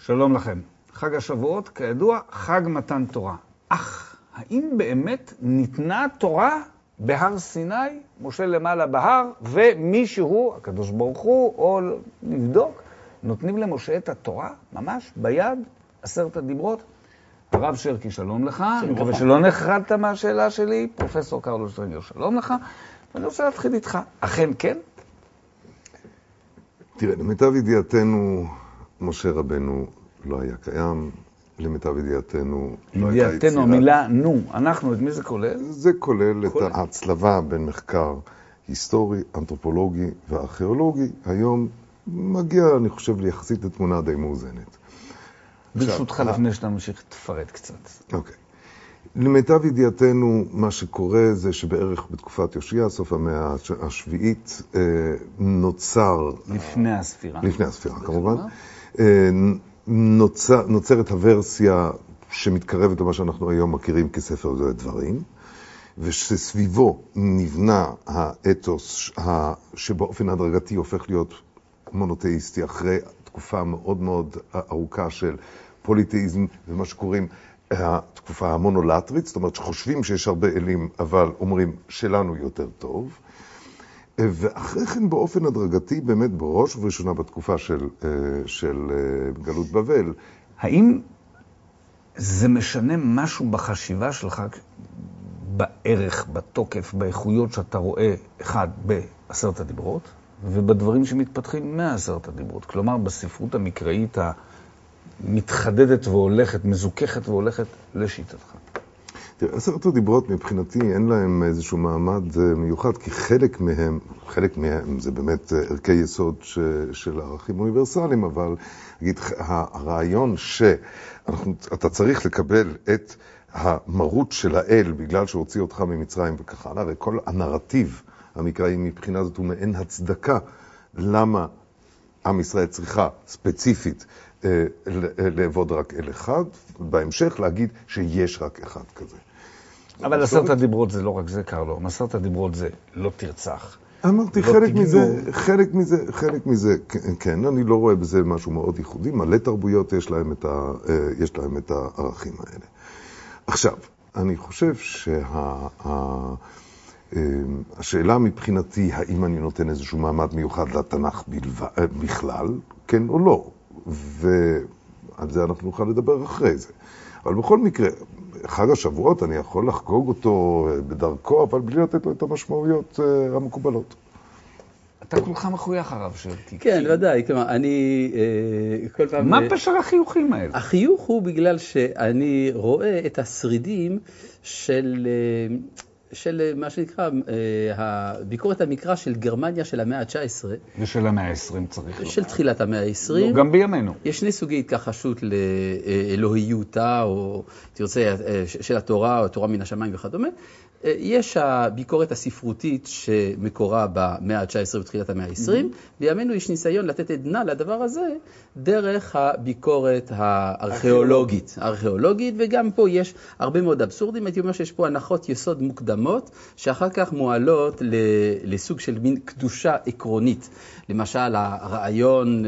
שלום לכם. חג השבועות, כידוע, חג מתן תורה. אך, האם באמת ניתנה תורה בהר סיני, משה למעלה בהר, ומישהו, הקדוש ברוך הוא, או נבדוק, נותנים למשה את התורה, ממש, ביד, 10 הדיברות? הרב שרקי, שלום לך. אני מקווה שלא נחרדת מהשאלה שלי. פרופסור קרלוס שטרנגר, שלום לך. ואני רוצה להתחיל איתך. אכן כן? תראה, למיטב ידיעתנו, משה רבנו לא היה קיים. למיטב ידיעתנו לא הייתה יצירה. ידיעתנו, המילה נו, אנחנו, את מי זה כולל? זה כולל את ההצלבה בין מחקר היסטורי, אנתרופולוגי וארכיאולוגי. היום מגיע, אני חושב, ליחסית לתמונה די מאוזנת. ברשותך, לפני שאתה ממשיך, תפרט קצת. אוקיי. למיטב ידיעתנו, מה שקורה זה שבערך בתקופת יושע, סוף המאה השביעית, נוצר... לפני הספירה. לפני הספירה, כמובן. נוצרת הוורסיה שמתקרבת למה שאנחנו היום מכירים כספר דברים, ושסביבו נבנה האתוס שבאופן הדרגתי הופך להיות מונותאיסטי אחרי תקופה מאוד מאוד ארוכה של פוליתאיזם ומה שקוראים התקופה המונולטרית, זאת אומרת שחושבים שיש הרבה אלים אבל אומרים שלנו יותר טוב, ואחרי כן באופן הדרגתי באמת בראש ובראשונה בתקופה של גלות בבל. האם זה משנה משהו בחשיבה שלך, בערך, בתוקף, באיכויות שאתה רואה, אחד, ב10 הדיברות, ובדברים שמתפתחים מה10 הדיברות? כלומר, בספרות המקראית המתחדדת והולכת, מזוכחת והולכת לשיטתך. תראה, 10 הדיברות מבחינתי אין להם איזשהו מעמד מיוחד, כי חלק מהם זה באמת ערכי יסוד של ערכים אוניברסליים, אבל נגיד, הרעיון שאתה צריך לקבל את המרות של האל בגלל שהוציא אותך ממצרים וכך הלאה, הרי כל הנרטיב המקראי מבחינה זאת הוא מעין הצדקה למה עם ישראל צריכה ספציפית לעבוד רק אל אחד, בהמשך להגיד שיש רק אחד כזה. אבל 10 הדיברות זה לא רק זה, קרלו. 10 הדיברות זה לא תרצח. אמרתי, חלק מזה, כן, אני לא רואה בזה משהו מאוד ייחודי. מלא תרבויות יש להם את הערכים האלה. עכשיו, אני חושב השאלה מבחינתי, האם אני נותן איזשהו מעמד מיוחד לתנ"ך בכלל, כן או לא, ועל זה אנחנו נוכל לדבר אחרי זה. אבל בכל מקרה, חג השבועות אני יכול לחגוג אותו בדרכו, אבל בלי לתת לו את המשמעויות המקובלות. אתה כולך מחוייך, הרב שרקי. כן, ודאי. כלומר, אני כל פעם... מה פשר החיוכים האלה? החיוך הוא בגלל שאני רואה את השרידים של מה שנקרא הביקורת המקרא של גרמניה של המאה ה-19. ושל המאה ה-20 צריך לומר. של תחילת המאה ה-20. לא, גם בימינו. יש 2 סוגי התכחשות לאלוהיותה, או תרצה, של התורה, או תורה מן השמיים וכדומה. יש הביקורת הספרותית שמקורה במאה ה-19 ותחילת המאה ה-20. בימינו יש ניסיון לתת עדנה לדבר הזה דרך הביקורת הארכיאולוגית. וגם פה יש הרבה מאוד אבסורדים. הייתי אומר שיש פה הנחות יסוד מוקדמות, שאחר כך מועלות לסוג של מין קדושה עקרונית. למשל, הרעיון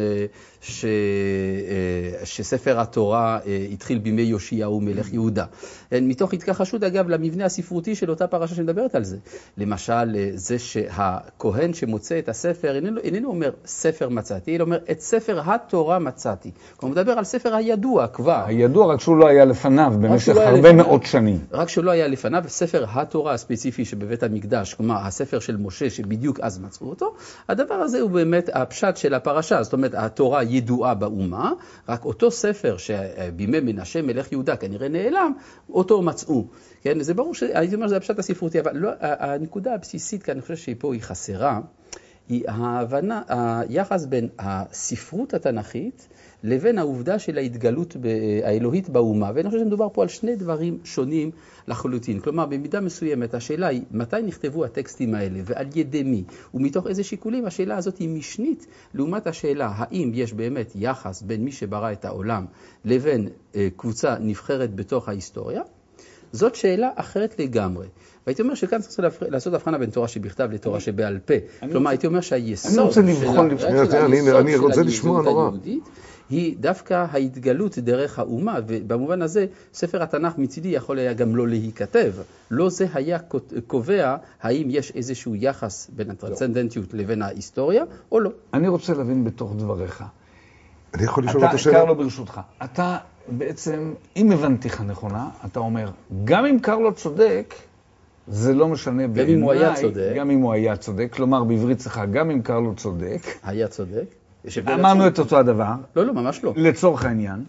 שספר התורה התחיל בימי יאשיהו מלך יהודה. מתוך התכחשות, אגב, למבנה הספרותי של אותה פרשה שמדברת על זה. למשל, זה שהכהן שמוצא את הספר, איננו אומר ספר מצאתי, אלא אומר את ספר התורה מצאתי. כלומר, מדבר על ספר הידוע כבר. הידוע, רק שהוא לא היה לפניו במשך הרבה מאוד שנים. רק שהוא לא היה לפניו, ספר התורה הספציפי שבבית המקדש, כלומר, הספר של משה שבדיוק אז מצאו אותו, הדבר הזה הוא באמת הפשט של הפרשה. זאת אומרת, התורה ידועה באומה, רק אותו ספר שבימי מנשה מלך יהודה כנראה נעלם, אותו מצאו. כן, זה ברור שהייתי אומר שזה הפשט הספרותי, אבל לא, הנקודה הבסיסית כאן, אני חושב שפה היא חסרה, היא ההבנה, היחס בין הספרות התנ"כית לבין העובדה של ההתגלות האלוהית באומה. ואני חושב שמדובר פה על 2 דברים שונים לחלוטין. כלומר, במידה מסוימת, השאלה היא מתי נכתבו הטקסטים האלה ועל ידי מי, ומתוך איזה שיקולים. השאלה הזאת היא משנית לעומת השאלה האם יש באמת יחס בין מי שברא את העולם לבין קבוצה נבחרת בתוך ההיסטוריה. זאת שאלה אחרת לגמרי. והייתי אומר שכאן צריך לעשות הבחנה בין תורה שבכתב לתורה שבעל פה. כלומר, הייתי אומר שהיסוד אני רוצה לשמוע נורא. היא דווקא ההתגלות דרך האומה, ובמובן הזה ספר התנ"ך מצידי יכול היה גם לא להיכתב. לא זה היה קובע האם יש איזשהו יחס בין הטרנסצנדנטיות לבין ההיסטוריה או לא. אני רוצה להבין בתוך דבריך. אני יכול לשאול את השאלה? קרלו, ברשותך, אתה בעצם, אם הבנתי לך נכונה, אתה אומר, גם אם קרלו צודק, זה לא משנה בעיניי. גם אם הוא היה צודק. גם אם הוא היה צודק, כלומר בעברית צריכה, גם אם קרלו צודק. היה צודק. אמרנו את אותו הדבר. לא, לא, ממש לא. לצורך העניין.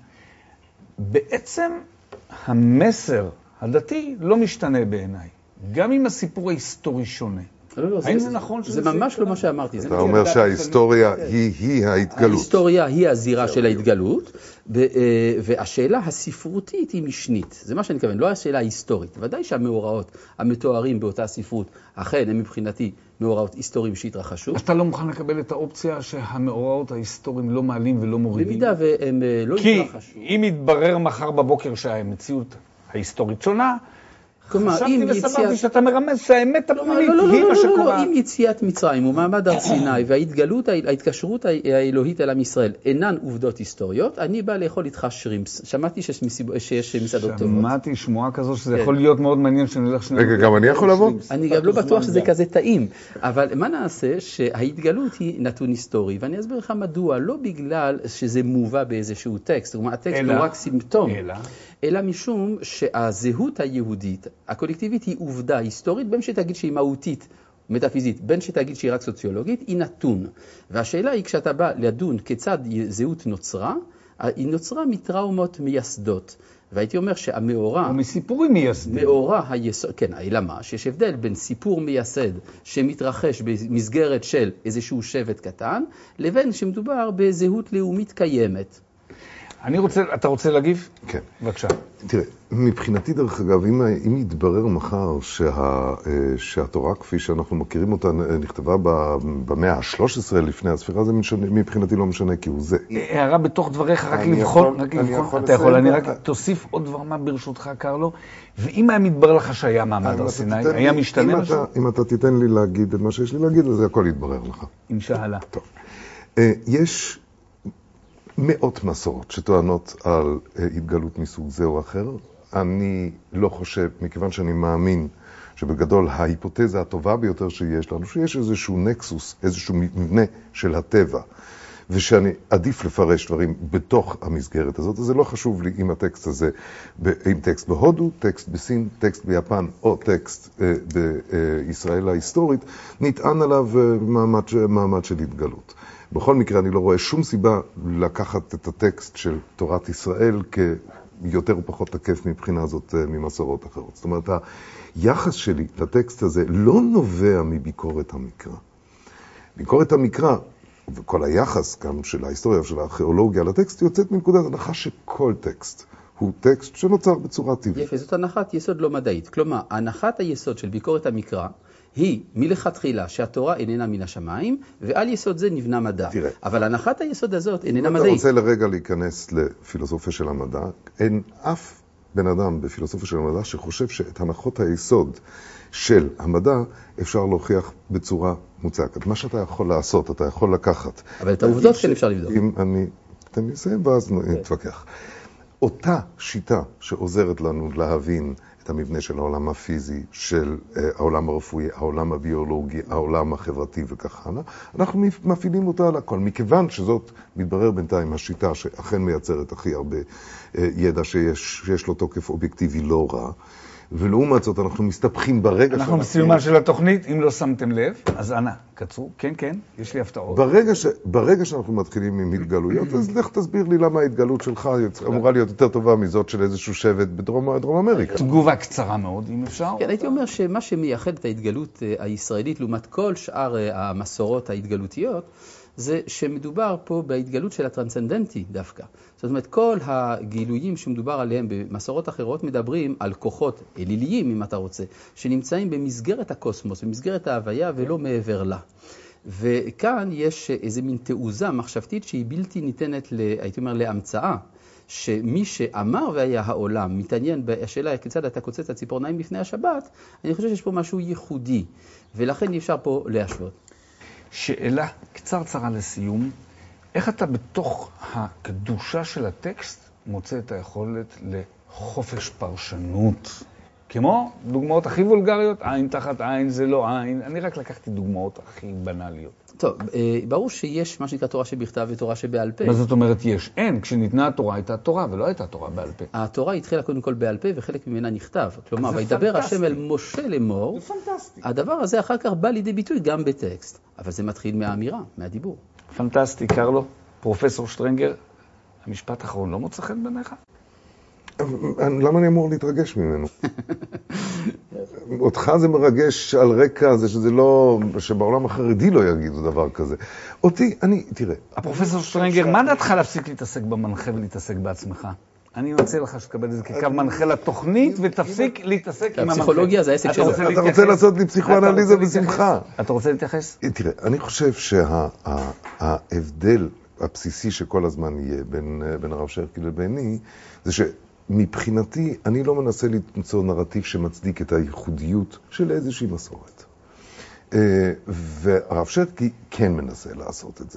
בעצם המסר הדתי לא משתנה בעיניי. גם אם הסיפור ההיסטורי שונה. לא, האם זה נכון שזה... זה ממש לא מה שאמרתי. אתה אומר שההיסטוריה היא ההתגלות. ההיסטוריה היא הזירה של ההתגלות, והשאלה הספרותית היא משנית. זה מה שאני מתכוון, לא השאלה ההיסטורית. ודאי שהמאורעות המתוארים באותה ספרות, אכן הם מבחינתי מאורעות היסטוריים שהתרחשו. אתה לא מוכן לקבל את האופציה שהמאורעות ההיסטוריים לא מעלים ולא מורידים? במידה והם לא התרחשו. כי אם יתברר מחר בבוקר שהמציאות ההיסטורית שונה, חשבתי וסברתי שאתה מרמז שהאמת הפנימית היא מה שקורה. עם יציאת מצרים ומעמד הר סיני וההתקשרות האלוהית אל עם ישראל אינן עובדות היסטוריות, אני בא לאכול איתך שרימפס. שמעתי שיש מסעדות טובות. שמעתי שמועה כזו שזה יכול להיות מאוד מעניין שנלך שנייה. רגע, גם אני יכול לבוא? אני גם לא בטוח שזה כזה טעים. אבל מה נעשה שההתגלות היא נתון היסטורי, ואני אסביר לך מדוע, לא בגלל שזה מובא באיזשהו טקסט, כלומר הטקסט הוא רק סימפטום. אלא משום שהזהות היהודית, הקולקטיבית, היא עובדה היסטורית, בין שתגיד שהיא מהותית, מטאפיזית, בין שתגיד שהיא רק סוציולוגית, היא נתון. והשאלה היא, כשאתה בא לדון כיצד זהות נוצרה, היא נוצרה מטראומות מייסדות. והייתי אומר שהמאורע... או מסיפורים מייסדים. מאורע היסוד, כן, אלא מה? שיש הבדל בין סיפור מייסד שמתרחש במסגרת של איזשהו שבט קטן, לבין שמדובר בזהות לאומית קיימת. אתה רוצה להגיב? כן. בבקשה. תראה, מבחינתי דרך אגב, אם יתברר מחר שהתורה כפי שאנחנו מכירים אותה נכתבה במאה ה-13 לפני הספירה, זה מבחינתי לא משנה כי הוא זה. הערה בתוך דבריך, רק לבחון. אתה יכול, אני רק תוסיף עוד דבר מה ברשותך, קרלו. ואם היה מתברר לך שהיה מעמד הר סיני, היה משתנה משהו? אם אתה תיתן לי להגיד את מה שיש לי להגיד, אז זה הכל יתברר לך. אינשאללה. טוב. יש מאות מסורות שטוענות על התגלות מסוג זה או אחר. אני לא חושב, מכיוון שאני מאמין שבגדול ההיפותזה הטובה ביותר שיש לנו, שיש איזשהו נקסוס, איזשהו מבנה של הטבע, ושאני עדיף לפרש דברים בתוך המסגרת הזאת, אז זה לא חשוב לי אם הטקסט הזה, אם טקסט בהודו, טקסט בסין, טקסט ביפן או טקסט בישראל ההיסטורית, נטען עליו מעמד של התגלות. בכל מקרה, אני לא רואה שום סיבה לקחת את הטקסט של תורת ישראל כיותר או פחות תקף מבחינה זאת ממסורות אחרות. זאת אומרת, היחס שלי לטקסט הזה לא נובע מביקורת המקרא. ביקורת המקרא, וכל היחס גם של ההיסטוריה ושל הארכיאולוגיה לטקסט, יוצאת מנקודת הנחה שכל טקסט הוא טקסט שנוצר בצורה טבעית. יפה, זאת הנחת יסוד לא מדעית. כלומר, הנחת היסוד של ביקורת המקרא היא מלכתחילה שהתורה איננה מן השמיים, ועל יסוד זה נבנה מדע. תראה. אבל הנחת היסוד הזאת איננה מדעית. אם אתה רוצה לרגע להיכנס לפילוסופיה של המדע, אין אף בן אדם בפילוסופיה של המדע שחושב שאת הנחות היסוד של המדע אפשר להוכיח בצורה מוצקת. מה שאתה יכול לעשות, אתה יכול לקחת. אבל את העובדות כן אפשר לבדוק. תן לי לסיים ואז נתווכח. אותה שיטה שעוזרת לנו להבין את המבנה של העולם הפיזי, של העולם הרפואי, העולם הביולוגי, העולם החברתי וכך הלאה, אנחנו מפעילים אותה על הכל. מכיוון שזאת מתברר בינתיים השיטה שאכן מייצרת הכי הרבה ידע שיש לו תוקף אובייקטיבי לא רע, ולעומת זאת אנחנו מסתבכים ברגע אנחנו בסיומה של התוכנית, אם לא שמתם לב, אז אנא, קצרו, כן, כן, יש לי הפתעות. ברגע שאנחנו מתחילים עם התגלויות, אז לך תסביר לי למה ההתגלות שלך אמורה להיות יותר טובה מזאת של איזשהו שבט בדרום אמריקה. תגובה קצרה מאוד, אם אפשר. כן, הייתי אומר שמה שמייחד את ההתגלות הישראלית, לעומת כל שאר המסורות ההתגלותיות, זה שמדובר פה בהתגלות של הטרנסצנדנטי דווקא. זאת אומרת, כל הגילויים שמדובר עליהם במסורות אחרות מדברים על כוחות אליליים, אם אתה רוצה, שנמצאים במסגרת הקוסמוס, במסגרת ההוויה ולא מעבר לה. וכאן יש איזה מין תעוזה מחשבתית שהיא בלתי ניתנת, הייתי אומר, להמצאה. שמי שאמר והיה העולם מתעניין בשאלה כיצד אתה קוצץ את הציפורניים לפני השבת, אני חושב שיש פה משהו ייחודי, ולכן אי אפשר פה להשוות. שאלה קצרצרה לסיום. איך אתה בתוך הקדושה של הטקסט מוצא את היכולת לחופש פרשנות? כמו דוגמאות הכי וולגריות, עין תחת עין זה לא עין. אני רק לקחתי דוגמאות הכי בנאליות. טוב, ברור שיש מה שנקרא תורה שבכתב ותורה שבעל פה. מה זאת אומרת יש? אין, כשניתנה התורה הייתה תורה ולא הייתה תורה בעל פה. התורה התחילה קודם כל בעל פה וחלק ממנה נכתב. כלומר, וידבר השם אל משה לאמור. זה פנטסטי. הדבר הזה אחר כך בא לידי ביטוי גם בטקסט. אבל זה מתחיל מהאמירה, מהדיבור. פנטסטי, קרלו. פרופסור שטרנגר, המשפט האחרון לא מוצא חן בעיניך? למה אני אמור להתרגש ממנו? אותך זה מרגש על רקע זה שזה לא, שבעולם החרדי לא יגידו דבר כזה. אותי, תראה. הפרופסור שטרנגר, מה דעתך להפסיק להתעסק במנחה ולהתעסק בעצמך? אני מציע לך שתקבל את זה כקו מנחה לתוכנית ותפסיק להתעסק עם המנחה. הפסיכולוגיה זה העסק שלו. אתה רוצה לעשות לי פסיכואנליזה בשמחה. אתה רוצה להתייחס? תראה, אני חושב שההבדל הבסיסי שכל הזמן יהיה בין הרב שרקי לביני, זה מבחינתי, אני לא מנסה למצוא נרטיב שמצדיק את הייחודיות של איזושהי מסורת. והרב שרקי כן מנסה לעשות את זה.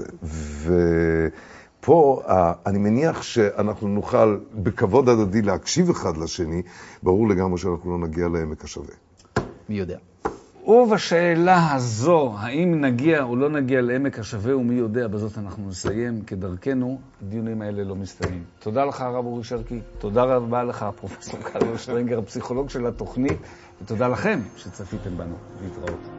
ופה אני מניח שאנחנו נוכל בכבוד הדדי להקשיב אחד לשני, ברור לגמרי שאנחנו לא נגיע לעמק השווה. מי יודע? ובשאלה הזו, האם נגיע או לא נגיע לעמק השווה ומי יודע, בזאת אנחנו נסיים כדרכנו, הדיונים האלה לא מסתיימים. תודה לך הרב אורי שרקי, תודה רבה לך פרופסור קרלו שטרנגר, הפסיכולוג של התוכנית, ותודה לכם שצפיתם בנו. להתראות.